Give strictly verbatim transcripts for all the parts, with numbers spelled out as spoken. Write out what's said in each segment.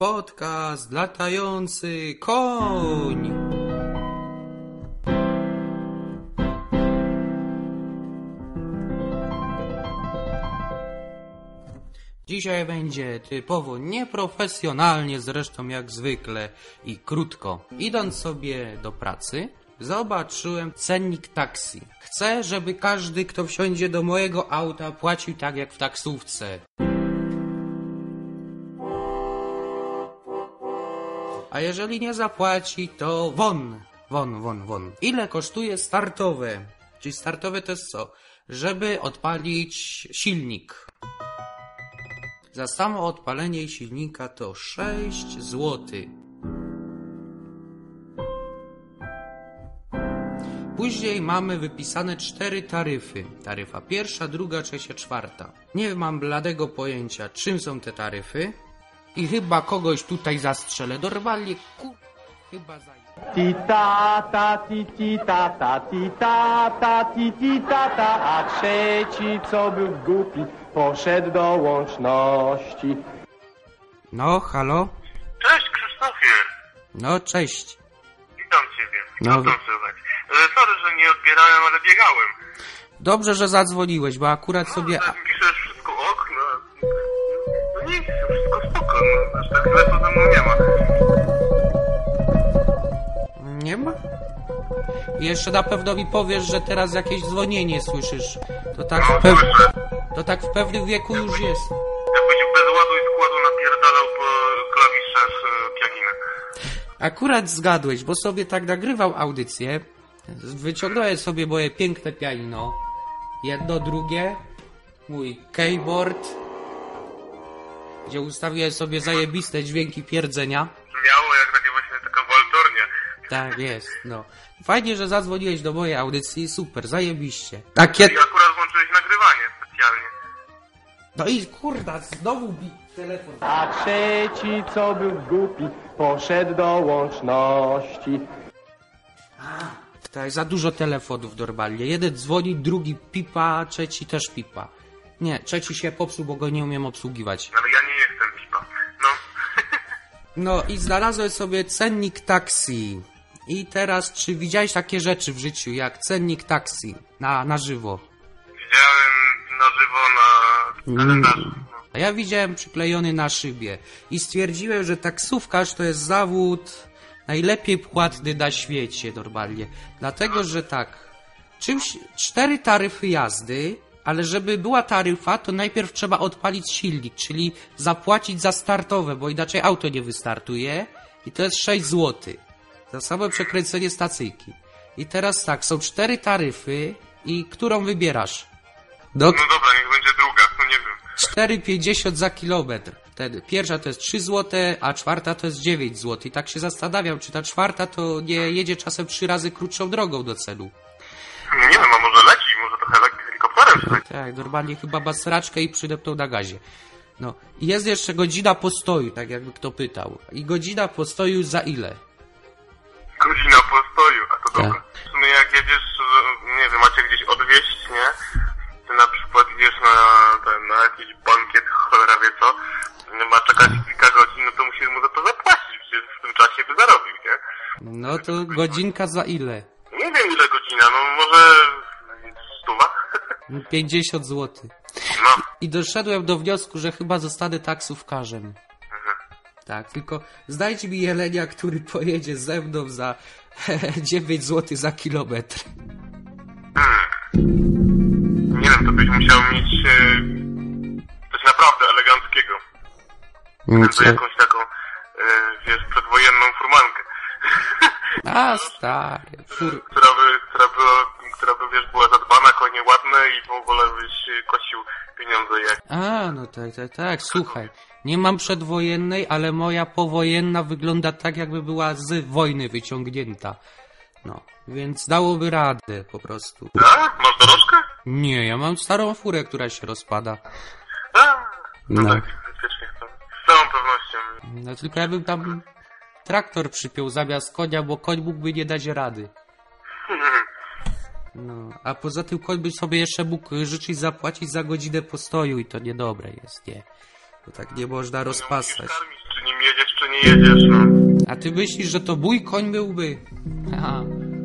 Podcast latający koń. Dzisiaj będzie typowo nieprofesjonalnie, zresztą jak zwykle i krótko. Idąc sobie do pracy, zobaczyłem cennik taksi. Chcę, żeby każdy, kto wsiądzie do mojego auta, płacił tak jak w taksówce. A jeżeli nie zapłaci, to won, won, won, won. Ile kosztuje startowe? Czyli startowe to jest co? Żeby odpalić silnik. Za samo odpalenie silnika to sześć złotych. Później mamy wypisane cztery taryfy. Taryfa pierwsza, druga, trzecia, czwarta. Nie mam bladego pojęcia, czym są te taryfy. I chyba kogoś tutaj zastrzelę. Dorwali ku... Chyba za... Ti ta ta ti ti ta ta ti ta ta ti ti ta ta, a trzeci, co był głupi, poszedł do łączności. No, halo? Cześć, Krzysztofie. No, cześć. Witam Ciebie. No. Co tam słychać? E, Sorry, że nie odbierałem, ale biegałem. Dobrze, że zadzwoniłeś, bo akurat No, sobie... tak piszesz wszystko ok, no... No nic, wszystko spoko, no. Aż tak źle to ze mną nie ma. Nie ma? I jeszcze na pewno mi powiesz, że teraz jakieś dzwonienie słyszysz. To tak No, w, pew... słyszę. to tak w pewnym wieku już jest. Jakbyś bez ładu i składu napierdalał po klawiszach e, pianinę. Akurat zgadłeś, bo sobie tak nagrywał audycję. Wyciągnąłem sobie moje piękne pianino. Jedno, drugie. Mój keyboard. Gdzie ustawiłem sobie zajebiste dźwięki pierdzenia. Miało jak takie właśnie taka waltornia. Tak jest, no. Fajnie, że zadzwoniłeś do mojej audycji, super, zajebiście. Takie... I akurat włączyłeś nagrywanie specjalnie. No i kurda, znowu bi telefon. A trzeci, co był głupi, poszedł do łączności. Tak, za dużo telefonów normalnie. Jeden dzwoni, drugi pipa, trzeci też pipa. Nie, trzeci się popsuł, bo go nie umiem obsługiwać. Ale ja nie jestem pipa. No. No i znalazłem sobie cennik taksi. I teraz, czy widziałeś takie rzeczy w życiu, jak cennik taksi na, na żywo? Widziałem na żywo na kalendarzu. No. A ja widziałem przyklejony na szybie. I stwierdziłem, że taksówkarz to jest zawód najlepiej płatny na świecie normalnie. Dlatego, że tak, czymś, cztery taryfy jazdy, ale żeby była taryfa, to najpierw trzeba odpalić silnik, czyli zapłacić za startowe, bo inaczej auto nie wystartuje. I to jest sześć złotych. Za samo przekręcenie stacyjki. I teraz tak, są cztery taryfy i którą wybierasz? Do... No dobra, niech będzie druga, no nie wiem. cztery pięćdziesiąt za kilometr. Wtedy pierwsza to jest trzy złote, a czwarta to jest dziewięć złotych. I tak się zastanawiam, czy ta czwarta to nie jedzie czasem trzy razy krótszą drogą do celu. No nie wiem, a może leci, może trochę leci helikopterem przyleci. Tak, normalnie chyba ma sraczkę i przydepnął na gazie. No i jest jeszcze godzina postoju, tak jakby kto pytał. I godzina postoju za ile? Godzina postoju, a to Tak. dobra. W sumie jak jedziesz, nie wiem, macie gdzieś odwieźć, nie? Ty na przykład idziesz na, ten, na jakiś bankiet, cholera wie co, nie ma czekać kilka godzin, no to musisz mu za to zapłacić, przecież w tym czasie by zarobił, nie? No to godzinka za ile? Nie wiem ile godzina, no może stuwa? pięćdziesiąt złotych. No. I doszedłem do wniosku, że chyba zostanę taksówkarzem. Mhm. Tak, tylko znajdź mi jelenia, który pojedzie ze mną za dziewięć złotych za kilometr. Hmm. Nie wiem, to byś musiał mieć e, coś naprawdę eleganckiego. To jakąś taką, e, wiesz, przedwojenną furmankę. A, stary. Fur... która by, która była, która by, wiesz, była zadbana, konie ładne i w ogóle byś kosił pieniądze jak... A, no tak, tak, tak. Słuchaj, nie mam przedwojennej, ale moja powojenna wygląda tak, jakby była z wojny wyciągnięta. No, więc dałoby radę po prostu. A? Masz dorożkę? Nie, ja mam starą furę, która się rozpada. A? No, No. tak, bezpiecznie. To z całą pewnością. No tylko ja bym tam traktor przypiął zamiast konia, bo koń mógłby nie dać rady. No, a poza tym koń by sobie jeszcze mógł życzyć zapłacić za godzinę postoju i to niedobre jest, nie? Bo tak nie można rozpasać. Karmić, czy nimi jedziesz czy nie jedziesz, no. A ty myślisz, że to mój koń byłby? Aha.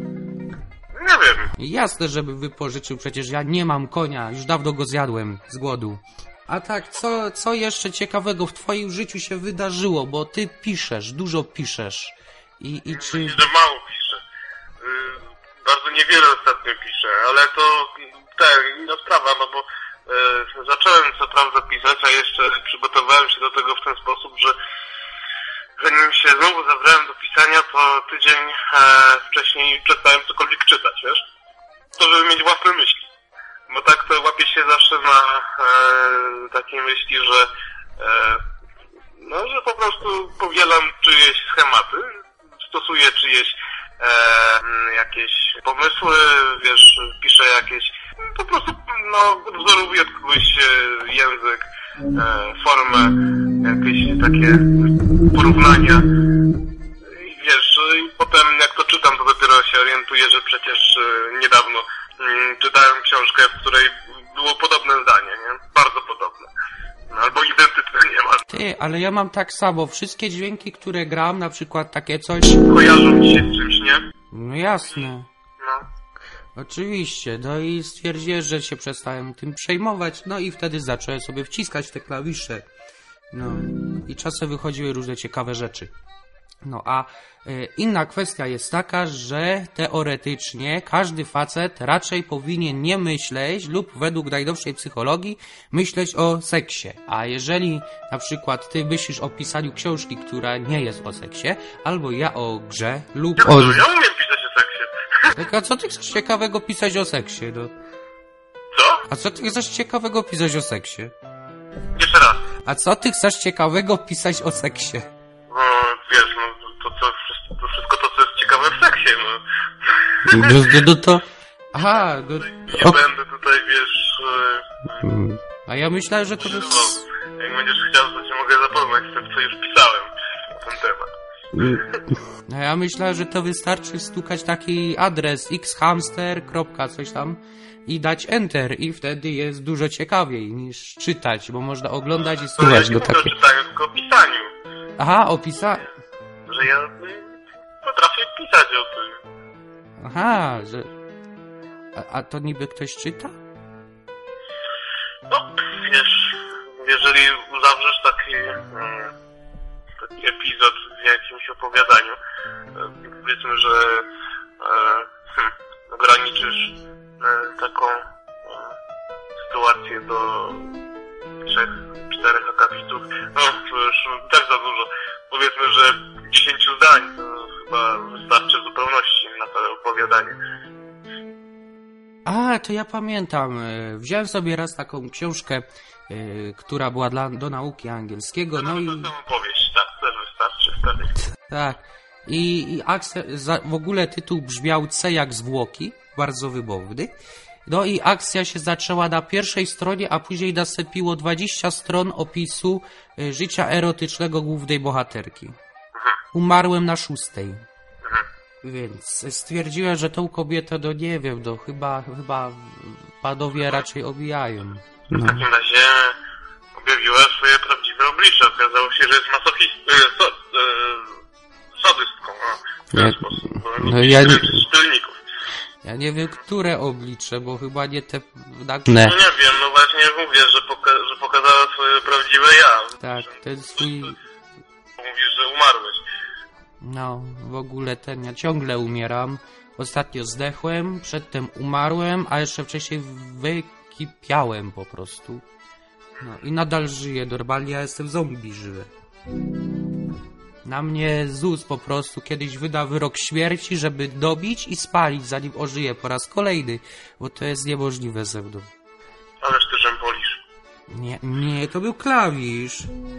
Nie wiem. Jasne, żeby wypożyczył, przecież ja nie mam konia, już dawno go zjadłem z głodu. A tak, co, co jeszcze ciekawego w twoim życiu się wydarzyło, bo ty piszesz, dużo piszesz. I, i czy... Myślę, że mało piszę. Yy, bardzo niewiele ostatnio piszę, ale to tak, inna sprawa, no bo yy, zacząłem co prawda pisać, a jeszcze przygotowałem się do tego w ten sposób, że zanim się znowu zabrałem do pisania, to tydzień e, wcześniej przestałem cokolwiek czytać, wiesz? To żeby mieć własne myśli. Bo tak to łapię się zawsze na e, takiej myśli, że e, no, że po prostu powielam czyjeś schematy, stosuję czyjeś e, jakieś pomysły, wiesz, piszę jakieś, po prostu no, wzorowuję od kogoś język, e, formę, jakieś takie porównania. I wiesz, i potem jak to czytam, to dopiero się orientuję, że przecież e, niedawno m, czytałem książkę, w której było podobne zdanie, nie? Bardzo podobne. No, albo identyczne niemal. Ty, ale ja mam tak samo, wszystkie dźwięki, które gram, na przykład takie coś... Kojarzą ci się z czymś, nie? No jasne. No. Oczywiście, no i stwierdziłem, że się przestałem tym przejmować, no i wtedy zacząłem sobie wciskać te klawisze. No i czasem wychodziły różne ciekawe rzeczy. No a y, inna kwestia jest taka, że teoretycznie każdy facet raczej powinien nie myśleć lub według najnowszej psychologii myśleć o seksie. A jeżeli na przykład ty myślisz o pisaniu książki, która nie jest o seksie, albo ja o grze lub Jak o... to? Ja umiem pisać o seksie. Tak, a co ty chcesz ciekawego pisać o seksie, no? Co? A co ty chcesz ciekawego pisać o seksie? Jeszcze raz. A co ty chcesz ciekawego pisać o seksie? No, wiesz, no, to, to, wszystko, to wszystko to, co jest ciekawe w seksie, no. No, no, no to... Aha, no... Nie o... będę tutaj, wiesz... Yy, A ja myślałem, że to... no, jak będziesz chciał, to cię mogę zapoznać z tym, co już pisałem na ten temat. A ja myślałem, że to wystarczy stukać taki adres xhamster. coś tam i dać enter i wtedy jest dużo ciekawiej niż czytać, bo można oglądać i No, ja słuchać nie do mówię o takiego. czytaniu, tylko o pisaniu. Aha, opisa... Że ja y, potrafię pisać o tym. Aha, że... A, a to niby ktoś czyta? No, wiesz, jeżeli zawrzesz taki, mm, taki epizod w jakimś opowiadaniu, e, powiedzmy, że e, hm, ograniczysz e, taką e, sytuację do trzech, czterech akapitów, no to już tak za dużo. Powiedzmy, że dziesięciu zdań to chyba wystarczy w zupełności na to opowiadanie. A, to ja pamiętam. e, Wziąłem sobie raz taką książkę, e, która była dla, do nauki angielskiego, no i... To samą powieść, tak, też wystarczy wtedy. Tak. I, i akcja, za, w ogóle tytuł brzmiał C jak zwłoki, bardzo wymowny. No i akcja się zaczęła na pierwszej stronie, a później nastąpiło dwadzieścia stron opisu e, życia erotycznego głównej bohaterki. Umarłem na szóstej. Więc stwierdziłem, że tą kobietę, no nie wiem, no chyba, chyba panowie raczej obijają. No. W takim razie objawiła swoje prawdziwe oblicze. Okazało się, że jest masochistką, so, e, sadystką. No, w ten Ja- sposób. Bo no nie ja nie- czytelników. Ja nie wiem, które oblicze, bo chyba nie te... No nie wiem, no właśnie mówię, że, poka- że pokazała swoje prawdziwe ja. Tak, ten swój... Mówisz, że umarłeś. No, w ogóle ten, ja ciągle umieram. Ostatnio zdechłem, przedtem umarłem, a jeszcze wcześniej wykipiałem po prostu. No i nadal żyję, normalnie ja jestem zombie żywy. Na mnie Z U S po prostu kiedyś wyda wyrok śmierci, żeby dobić i spalić, zanim ożyję po raz kolejny, bo to jest niemożliwe ze mną. Ależ ty rzępolisz. Nie, nie, to był klawisz.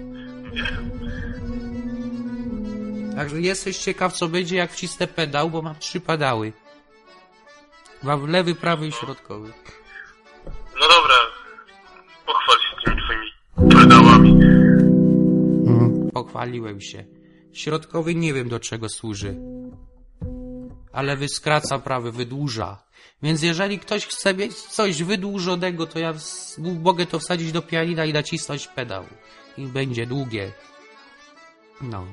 Także jesteś ciekaw, co będzie, jak wcisnę pedał, bo mam trzy pedały. Mam lewy, prawy i środkowy. No dobra, pochwal się tymi twoimi pedałami. Mhm. Pochwaliłem się. Środkowy nie wiem, do czego służy. Ale wyskraca prawy, wydłuża. Więc jeżeli ktoś chce mieć coś wydłużonego, to ja w- mogę to wsadzić do pianina i nacisnąć pedał. I będzie długie. No.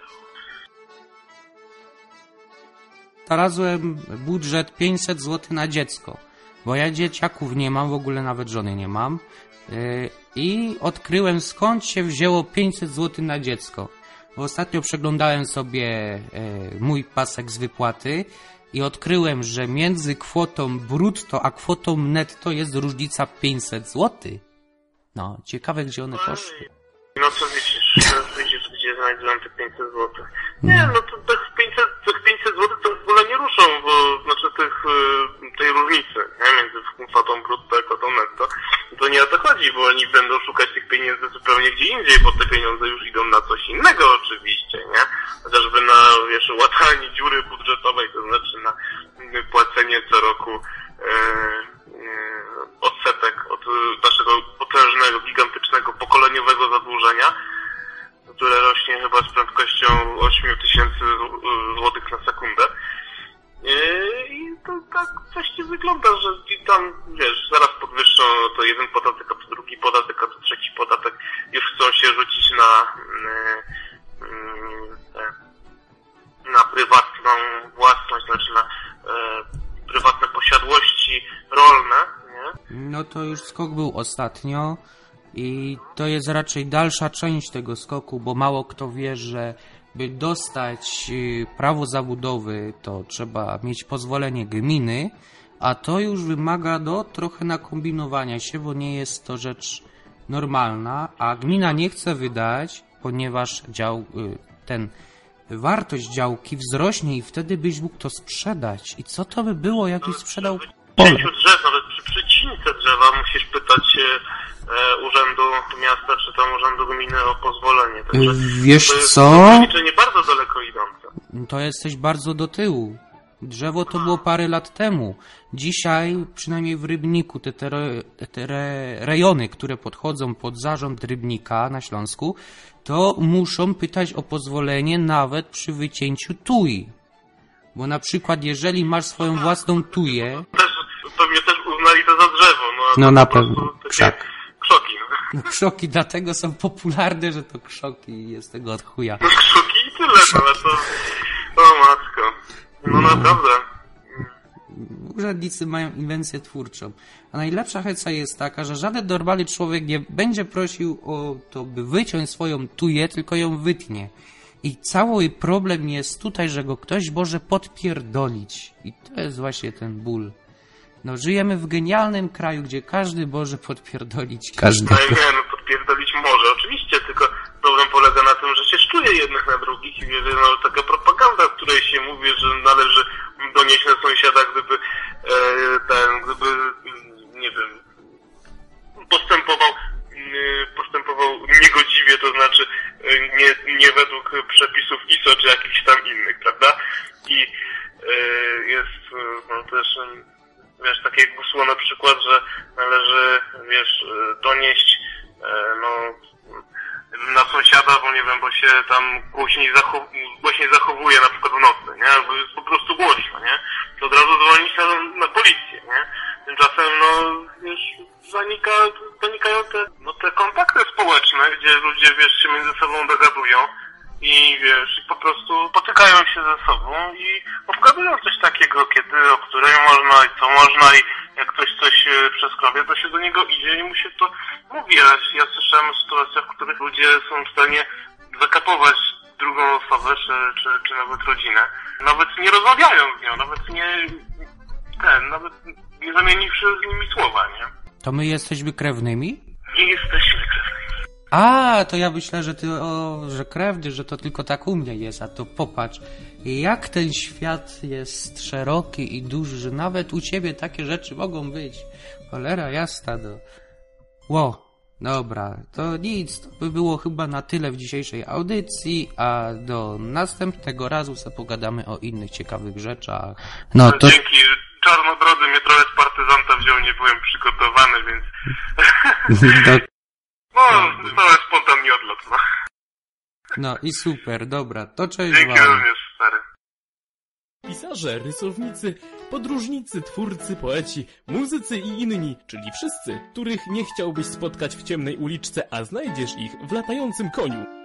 Znalazłem budżet pięćset złotych na dziecko, bo ja dzieciaków nie mam, w ogóle nawet żony nie mam. Yy, I odkryłem, skąd się wzięło pięćset złotych na dziecko. Bo ostatnio przeglądałem sobie yy, mój pasek z wypłaty i odkryłem, że między kwotą brutto a kwotą netto jest różnica pięćset złotych. No, ciekawe, gdzie one poszły. No co widzisz, widzisz, gdzie znajdują te pięćset złotych. Nie, no to tych pięćset, tych pięćset złotych to w ogóle nie ruszą, bo znaczy tych, tej różnicy, nie, między kwotą brutto a kwotą netto, to nie o to chodzi, bo oni będą szukać tych pieniędzy zupełnie gdzie indziej, bo te pieniądze już idą na coś innego oczywiście, nie? Chociażby na, wiesz, łatanie dziury budżetowej, to znaczy na płacenie co roku e, e, odsetek od naszego potężnego, gigantycznego, pokoleniowego zadłużenia, które rośnie chyba z prędkością osiem tysięcy złotych na sekundę. I to tak właśnie wygląda, że tam, wiesz, zaraz podwyższą to jeden podatek, a to drugi podatek, a to trzeci podatek. Już chcą się rzucić na, na prywatną własność, znaczy na prywatne posiadłości rolne, nie? No to już skok był ostatnio i to jest raczej dalsza część tego skoku, bo mało kto wie, że by dostać prawo zabudowy, to trzeba mieć pozwolenie gminy, a to już wymaga do trochę nakombinowania się, bo nie jest to rzecz normalna, a gmina nie chce wydać, ponieważ dział, ten wartość działki wzrośnie i wtedy byś mógł to sprzedać. I co to by było, jakbyś sprzedał pole? Pięciu drzew, nawet przy przycince drzewa musisz pytać e, urzędu miasta, czy tam urzędu gminy o pozwolenie. Także wiesz to jest co? liczenie bardzo daleko idące. To jesteś bardzo do tyłu. Drzewo to było parę lat temu. Dzisiaj, przynajmniej w Rybniku, te, te, te re, rejony, które podchodzą pod zarząd Rybnika na Śląsku, to muszą pytać o pozwolenie nawet przy wycięciu tuj. Bo na przykład, jeżeli masz swoją własną tuję... Też, pewnie też uznali to za drzewo. No, no na pewno. Krzak. Krzoki. No. Krzoki dlatego są popularne, że to krzoki i jest tego od chuja. No krzoki i tyle, no, ale to... O matko. No, no naprawdę. Urzędnicy mają inwencję twórczą. A najlepsza heca jest taka, że żaden normalny człowiek nie będzie prosił o to, by wyciąć swoją tuję, tylko ją wytnie. I cały problem jest tutaj, że go ktoś może podpierdolić. I to jest właśnie ten ból. No, żyjemy w genialnym kraju, gdzie każdy może podpierdolić każdego. No nie, no podpierdolić może, oczywiście, tylko problem polega na tym, że się szczuje jednych na drugich i wiele, no, taka propaganda, w której się mówi, że należy donieść na sąsiada, gdyby e, ten, gdyby, nie wiem, postępował, e, postępował niegodziwie, to znaczy e, nie, nie według przepisów I S O czy jakichś tam innych, prawda? I e, jest no, też... Wiesz, takie gusło na przykład, że należy, wiesz, donieść, no, na sąsiada, bo nie wiem, bo się tam głośniej, zachow- głośniej zachowuje na przykład w nocy, nie? Albo jest po prostu głośno, nie? To od razu dzwonić na, na policję, nie? Tymczasem, no, wiesz, zanika, zanikają te, no, te kontakty społeczne, gdzie ludzie, wiesz, się między sobą dogadują. I wiesz, po prostu potykają się ze sobą i obgadują coś takiego, kiedy, o której można i co można i jak ktoś coś przeskrobie, to się do niego idzie i mu się to mówi. Ja, ja słyszałem o sytuacjach, w których ludzie są w stanie zakapować drugą osobę, czy, czy, czy nawet rodzinę. Nawet nie rozmawiają z nią, nawet nie, ten, nawet nie zamieniwszy z nimi słowa, nie? To my jesteśmy krewnymi? Nie jesteśmy krewnymi. A, to ja myślę, że ty, o, że krewny, że to tylko tak u mnie jest, a to popatrz, jak ten świat jest szeroki i duży, że nawet u ciebie takie rzeczy mogą być. Cholera jasna, no. Ło, dobra, to nic, to by było chyba na tyle w dzisiejszej audycji, a do następnego razu sobie pogadamy o innych ciekawych rzeczach. No to... Dzięki, Czarnobrody mnie trochę z partyzanta wziął, nie byłem przygotowany, więc... do... No, zostałem spontanicznie odlot, no. No i super, dobra, to cześć Dzięki wam. również, stary. Pisarze, rysownicy, podróżnicy, twórcy, poeci, muzycy i inni, czyli wszyscy, których nie chciałbyś spotkać w ciemnej uliczce, a znajdziesz ich w latającym koniu.